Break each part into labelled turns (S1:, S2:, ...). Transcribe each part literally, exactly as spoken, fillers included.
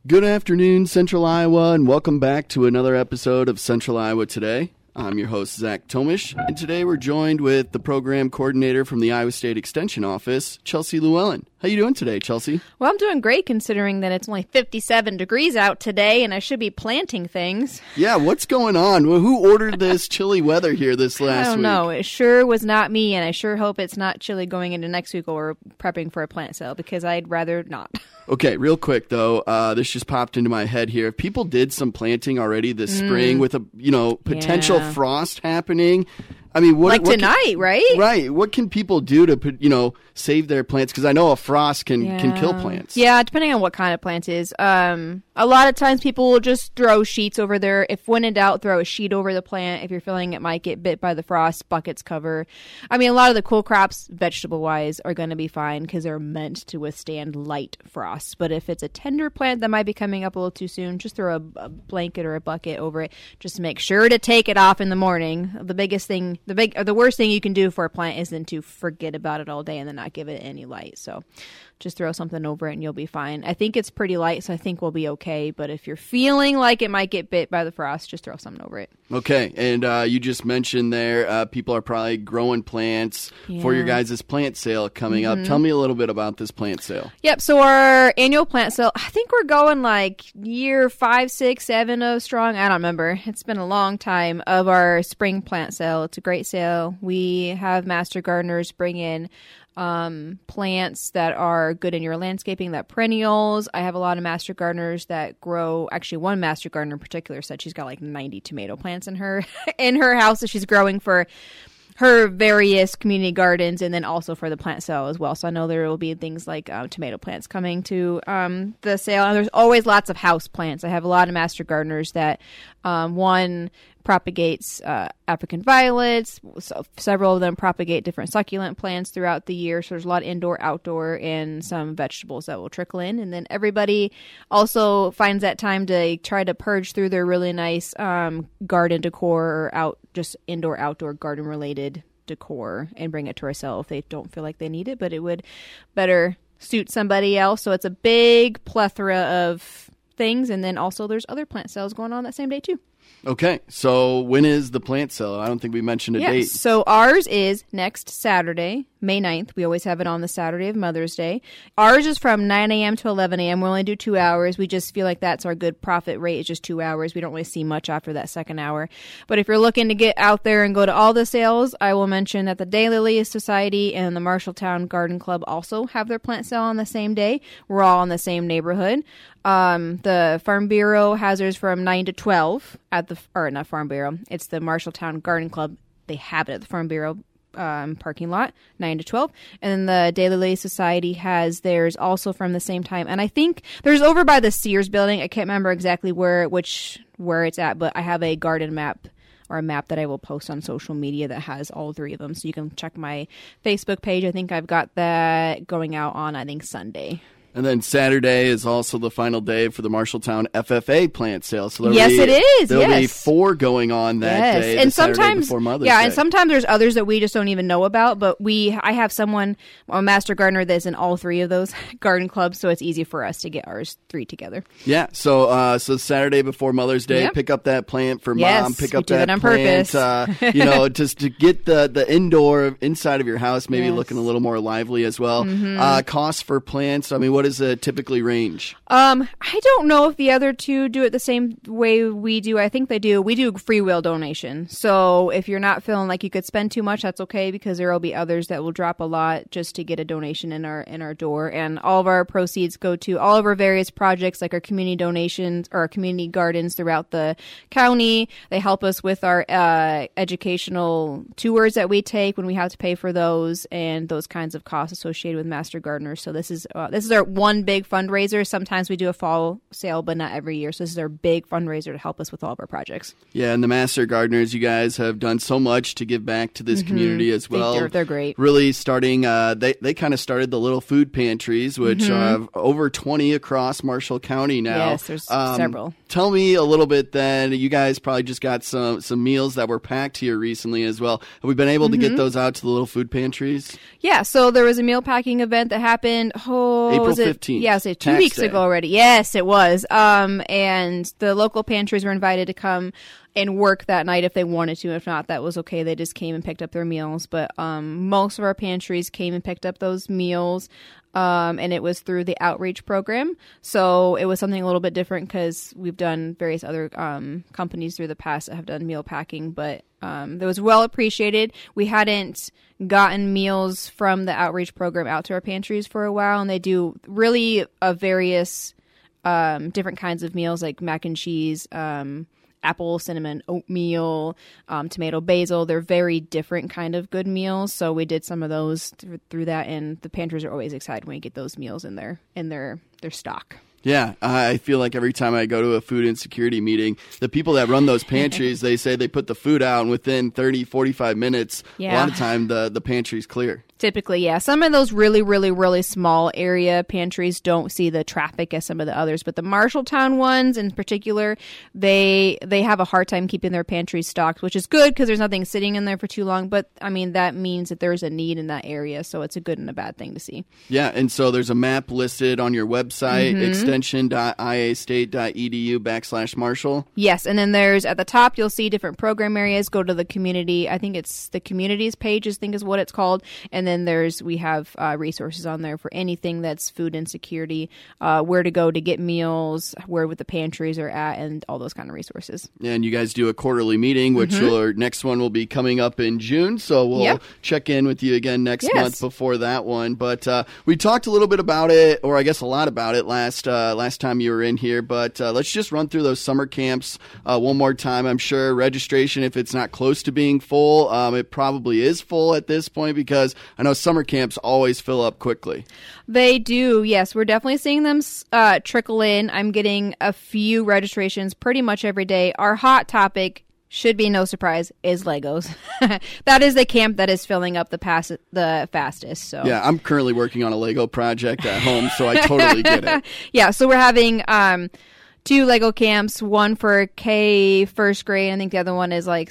S1: Good afternoon, Central Iowa, and welcome back to another episode of Central Iowa Today. I'm your host, Zach Tomish, and today we're joined with the program coordinator from the Iowa State Extension Office, Chelsea Llewellyn. How you doing today, Chelsea?
S2: Well, I'm doing great considering that it's only fifty-seven degrees out today, and I should be planting things.
S1: Yeah, what's going on? Well, who ordered this chilly weather here this last week?
S2: I don't
S1: week?
S2: know. It sure was not me, and I sure hope it's not chilly going into next week while we're prepping for a plant sale, because I'd rather not.
S1: Okay, real quick, though, uh, this just popped into my head here. If people did some planting already this mm. spring with a, you know, potential
S2: yeah.
S1: frost happening, I mean, what
S2: like
S1: what
S2: tonight,
S1: can,
S2: right?
S1: Right. What can people do to, you know, save their plants? Because I know a frost can,
S2: yeah.
S1: can kill plants.
S2: Yeah, depending on what kind of plant it is. Um, a lot of times people will just throw sheets over there. If when in doubt, throw a sheet over the plant. If you're feeling it might get bit by the frost, buckets cover. I mean, a lot of the cool crops, vegetable-wise, are going to be fine because they're meant to withstand light frosts. But if it's a tender plant that might be coming up a little too soon, just throw a, a blanket or a bucket over it. Just make sure to take it off in the morning. The biggest thing, the big, or the worst thing you can do for a plant is then to forget about it all day and then not give it any light. So just throw something over it and you'll be fine. I think it's pretty light, so I think we'll be okay. But if you're feeling like it might get bit by the frost, just throw something over it.
S1: Okay, and uh, you just mentioned there uh, people are probably growing plants yeah. for your guys' plant sale coming mm-hmm. up. Tell me a little bit about this plant sale.
S2: Yep, so our annual plant sale, I think we're going like year five, six, seven of strong. I don't remember. It's been a long time of our spring plant sale. It's a great sale. We have master gardeners bring in Um, plants that are good in your landscaping, that perennials. I have a lot of master gardeners that grow. Actually, one master gardener in particular said she's got like ninety tomato plants in her in her house that she's growing for her various community gardens, and then also for the plant sale as well. So I know there will be things like uh, tomato plants coming to um, the sale. And there's always lots of house plants. I have a lot of master gardeners that um, one propagates uh, African violets. So several of them propagate different succulent plants throughout the year. So there's a lot of indoor, outdoor, and some vegetables that will trickle in. And then everybody also finds that time to try to purge through their really nice um, garden decor or out just indoor, outdoor, garden-related decor and bring it to our sale if they don't feel like they need it. But it would better suit somebody else. So it's a big plethora of things. And then also there's other plant sales going on that same day too.
S1: Okay, so when is the plant sale? I don't think we mentioned a
S2: yes,
S1: date.
S2: So ours is next Saturday, May ninth. We always have it on the Saturday of Mother's Day. Ours is from nine a.m. to eleven a.m. We only do two hours. We just feel like that's our good profit rate. It's just two hours. We don't really see much after that second hour. But if you're looking to get out there and go to all the sales, I will mention that the Daylilies Society and the Marshalltown Garden Club also have their plant sale on the same day. We're all in the same neighborhood. Um, the Farm Bureau has theirs from nine to twelve at the, or not Farm Bureau, it's the Marshalltown Garden Club. They have it at the Farm Bureau um, parking lot, nine to twelve. And then the Daylilies Society has theirs also from the same time. And I think there's over by the Sears building. I can't remember exactly where, which, where it's at, but I have a garden map or a map that I will post on social media that has all three of them. So you can check my Facebook page. I think I've got that going out on, I think, Sunday.
S1: And then Saturday is also the final day for the Marshalltown F F A plant sale. So
S2: yes,
S1: be,
S2: it is.
S1: There'll
S2: yes.
S1: be four going on that
S2: yes.
S1: day,
S2: and
S1: the Saturday
S2: sometimes,
S1: before Mother's
S2: yeah,
S1: Day.
S2: and sometimes there's others that we just don't even know about. But we, I have someone, a master gardener that's in all three of those garden clubs, so it's easy for us to get ours three together.
S1: Yeah. So, uh, so Saturday before Mother's Day,
S2: yep.
S1: pick up that plant for
S2: yes,
S1: mom. Pick
S2: we
S1: up
S2: do
S1: that
S2: it on
S1: plant.
S2: Purpose.
S1: uh, you know, just to get the the indoor inside of your house, maybe
S2: yes.
S1: looking a little more lively as well.
S2: Mm-hmm.
S1: Uh, cost for plants. I mean, what is it typically range?
S2: Um, I don't know if the other two do it the same way we do. I think they do. We do free will donation. So if you're not feeling like you could spend too much, that's okay, because there will be others that will drop a lot just to get a donation in our in our door. And all of our proceeds go to all of our various projects, like our community donations or our community gardens throughout the county. They help us with our uh, educational tours that we take when we have to pay for those, and those kinds of costs associated with master gardeners. So this is uh, this is our one big fundraiser. Sometimes we do a fall sale, but not every year. So this is our big fundraiser to help us with all of our projects.
S1: Yeah, and the Master Gardeners, you guys have done so much to give back to this mm-hmm. community as well.
S2: They're, they're great.
S1: Really starting, uh, they, they kind of started the little food pantries, which mm-hmm. are over twenty across Marshall County now.
S2: Yes, there's
S1: um,
S2: several.
S1: Tell me a little bit then. You guys probably just got some, some meals that were packed here recently as well. Have we been able to mm-hmm. get those out to the little food pantries?
S2: Yeah, so there was a meal packing event that happened, oh,
S1: April
S2: was it
S1: fifteenth.
S2: Yeah, so two
S1: Tax
S2: weeks
S1: day.
S2: ago already. Yes, it was. Um, and the local pantries were invited to come and work that night if they wanted to. If not, that was okay. They just came and picked up their meals. But um, most of our pantries came and picked up those meals. Um, and it was through the outreach program. So it was something a little bit different because we've done various other um, companies through the past that have done meal packing, but um, that was well appreciated. We hadn't gotten meals from the outreach program out to our pantries for a while, and they do really uh, various um, different kinds of meals like mac and cheese, um, apple, cinnamon, oatmeal, um, tomato, basil. They're very different kind of good meals. So we did some of those th- through that, and the pantries are always excited when you get those meals in their in their their stock.
S1: Yeah, I feel like every time I go to a food insecurity meeting, the people that run those pantries, they say they put the food out, and within thirty, forty-five minutes,
S2: Yeah.
S1: a lot of time the, the pantry's clear.
S2: Typically, yeah. Some of those really, really, really small area pantries don't see the traffic as some of the others, but the Marshalltown ones in particular, they they have a hard time keeping their pantries stocked, which is good because there's nothing sitting in there for too long. But I mean, that means that there's a need in that area, so it's a good and a bad thing to see.
S1: Yeah, and so there's a map listed on your website,
S2: Mm-hmm.
S1: extension.iastate.edu backslash Marshall.
S2: Yes, and then there's at the top you'll see different program areas. Go to the community. I think it's the communities page. I think is what it's called. And then there's we have uh, resources on there for anything that's food insecurity, uh, where to go to get meals, where the pantries are at, and all those kind of resources.
S1: And you guys do a quarterly meeting, which
S2: Mm-hmm.
S1: your next one will be coming up in June. So we'll
S2: Yep.
S1: check in with you again next
S2: Yes.
S1: month before that one. But uh, we talked a little bit about it, or I guess a lot about it last uh, last time you were in here. But uh, let's just run through those summer camps uh, one more time. I'm sure registration, if it's not close to being full, um, it probably is full at this point because I know summer camps always fill up quickly.
S2: They do, yes. We're definitely seeing them uh, trickle in. I'm getting a few registrations pretty much every day. Our hot topic, should be no surprise, is Legos. That is the camp that is filling up the pass the fastest. So
S1: Yeah, I'm currently working on a Lego project at home, so I totally get it.
S2: yeah, so we're having um, two Lego camps, one for K first grade. I think the other one is like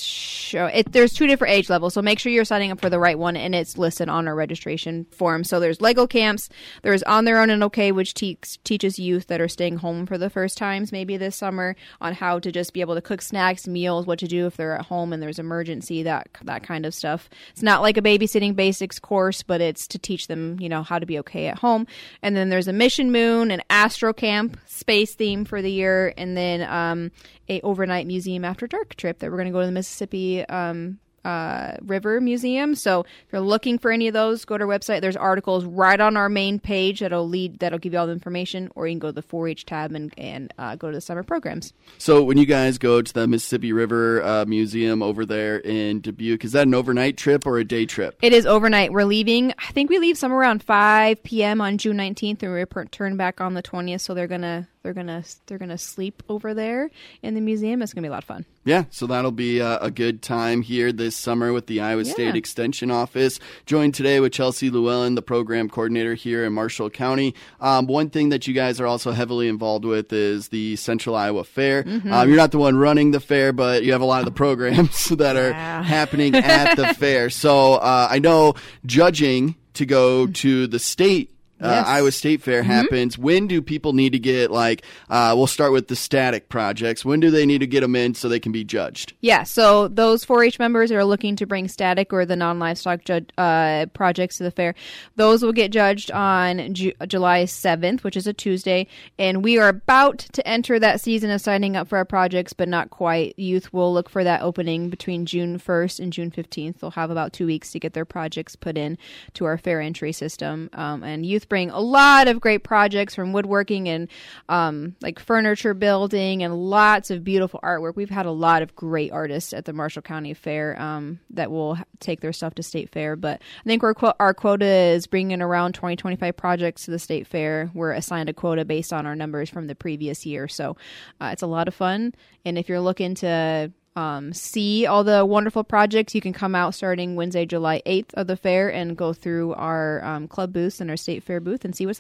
S2: show it. There's two different age levels, so make sure you're signing up for the right one, and it's listed on our registration form. So there's Lego camps. There's On Their Own and Okay, which te- teaches youth that are staying home for the first times maybe this summer on how to just be able to cook snacks, meals, what to do if they're at home and there's emergency, that that kind of stuff. It's not like a babysitting basics course, but it's to teach them, you know, how to be okay at home. And then there's a Mission Moon, an Astro Camp, space theme for the year, and then um, a overnight museum after dark trip that we're going to go to the Mississippi um, uh, River Museum. So if you're looking for any of those, go to our website. There's articles right on our main page that'll lead that'll give you all the information, or you can go to the four H tab and and uh, go to the summer programs.
S1: So when you guys go to the Mississippi River uh, Museum over there in Dubuque, is that an overnight trip or a day trip?
S2: It is overnight. We're leaving. I think we leave somewhere around five p.m. on June nineteenth, and we return back on the twentieth. So they're gonna they're gonna they're gonna sleep over there in the museum. It's gonna be a lot of fun.
S1: Yeah, so that'll be uh, a good time here this summer with the Iowa
S2: Yeah.
S1: State Extension Office. Joined today with Chelsea Llewellyn, the program coordinator here in Marshall County. Um, one thing that you guys are also heavily involved with is the Central Iowa Fair.
S2: Mm-hmm.
S1: Um, you're not the one running the fair, but you have a lot of the programs that are
S2: Yeah.
S1: happening at the fair. So uh, I know judging to go to the state Uh,
S2: Yes.
S1: Iowa State Fair happens. When do people need to get, like, uh, we'll start with the static projects. When do they need to get them in so they can be judged?
S2: Yeah, so those four H members that are looking to bring static or the non-livestock ju- uh, projects to the fair, those will get judged on Ju- July seventh, which is a Tuesday, and we are about to enter that season of signing up for our projects, but not quite. Youth will look for that opening between June first and June fifteenth. They'll have about two weeks to get their projects put in to our fair entry system, um, and youth bring a lot of great projects from woodworking and um, like furniture building and lots of beautiful artwork. We've had a lot of great artists at the Marshall County Fair um, that will ha- take their stuff to State Fair. But I think our, qu- our quota is bringing around twenty, twenty-five projects to the State Fair. We're assigned a quota based on our numbers from the previous year. So uh, it's a lot of fun. And if you're looking to Um, see all the wonderful projects, you can come out starting Wednesday, July eighth of the fair and go through our um, club booths and our state fair booth and see what's there.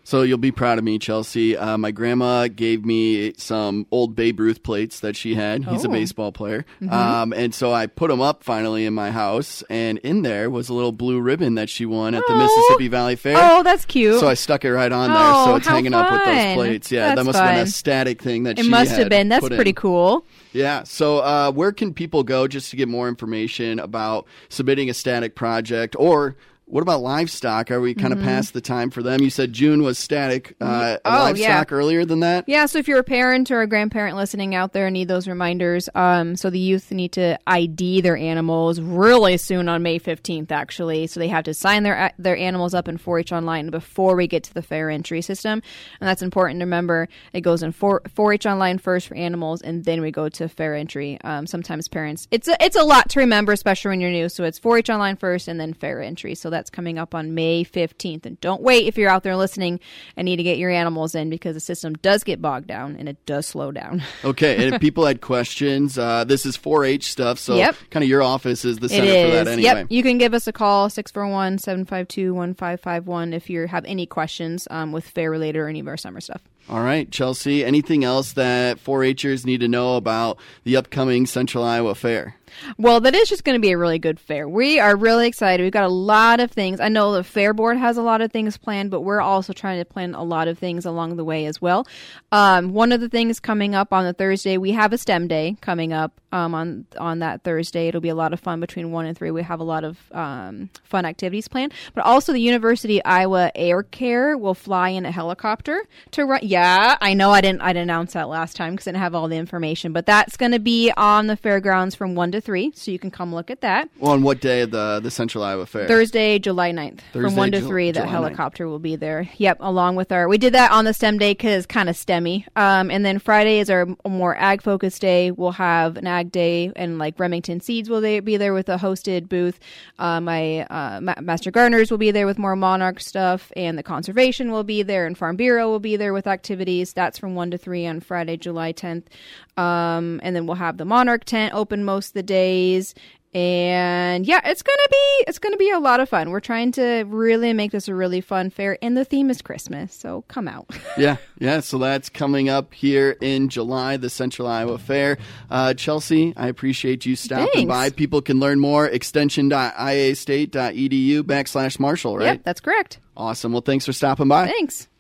S1: So you'll be proud of me, Chelsea. Uh, my grandma gave me some old Babe Ruth plates that she had. He's
S2: Oh.
S1: a baseball player.
S2: Mm-hmm.
S1: Um, and so I put them up finally in my house, and in there was a little blue ribbon that she won at the
S2: Oh.
S1: Mississippi Valley Fair.
S2: Oh, that's cute.
S1: So I stuck it right on there,
S2: Oh,
S1: so it's
S2: how
S1: hanging up with those
S2: fun.
S1: plates. Yeah,
S2: That's
S1: that must have been
S2: fun.
S1: a static thing that
S2: it
S1: she
S2: must
S1: had
S2: have been. That's
S1: put
S2: pretty
S1: in.
S2: cool.
S1: Yeah. So uh, where can people go just to get more information about submitting a static project? Or what about livestock? Are we kind of past the time for them? You said June was static. Uh,
S2: Oh,
S1: livestock
S2: yeah.
S1: earlier than that?
S2: Yeah, so if you're a parent or a grandparent listening out there and need those reminders, um, so the youth need to I D their animals really soon on May fifteenth, actually. So they have to sign their their animals up in four H Online before we get to the fair entry system. And that's important to remember. It goes in four H Online first for animals, and then we go to fair entry. Um, sometimes parents, it's a, it's a lot to remember, especially when you're new. So it's four H Online first and then fair entry. So that's coming up on May fifteenth. And don't wait if you're out there listening and need to get your animals in, because the system does get bogged down and it does slow down.
S1: Okay, and if people had questions, uh, this is four H stuff, so
S2: Yep.
S1: kind of your office is the
S2: It
S1: center
S2: is.
S1: for that anyway.
S2: Yep. You can give us a call, six four one, seven five two, one five five one, if you have any questions um, with fair related or any of our summer stuff.
S1: All right, Chelsea, anything else that four H'ers need to know about the upcoming Central Iowa Fair?
S2: Well, that is just going to be a really good fair. We are really excited. We've got a lot of things. I know the Fair Board has a lot of things planned, but we're also trying to plan a lot of things along the way as well. Um, one of the things coming up on the Thursday, we have a STEM Day coming up um, on on that Thursday. It'll be a lot of fun between one and three. We have a lot of um, fun activities planned, but also the University of Iowa Air Care will fly in a helicopter to run. Yeah, I know I didn't I didn't announce that last time because I didn't have all the information, but that's going to be on the fairgrounds from one to three, so you can come look at that.
S1: Well, on what day of the, the Central Iowa Fair?
S2: Thursday, July ninth.
S1: Thursday,
S2: from one to
S1: Ju-
S2: three, the
S1: July
S2: helicopter will be there. Yep, along with our... We did that on the STEM day because it's kind of STEMmy. Um, and then Friday is our more ag-focused day. We'll have an ag day, and like Remington Seeds will they be there with a hosted booth. Uh, my uh, Ma- Master Gardeners will be there with more monarch stuff, and the Conservation will be there, and Farm Bureau will be there with activities. That's from one to three on Friday, July tenth. Um, and then we'll have the Monarch tent open most of the days. And yeah, it's gonna be it's gonna be a lot of fun. We're trying to really make this a really fun fair, and the theme is Christmas, so come out.
S1: Yeah, yeah. So that's coming up here in July, the Central Iowa Fair. Uh, Chelsea, I appreciate you stopping
S2: Thanks.
S1: by. People can learn more extension.iastate.edu backslash Marshall, right?
S2: Yep, that's correct.
S1: Awesome. Well, thanks for stopping by.
S2: Thanks.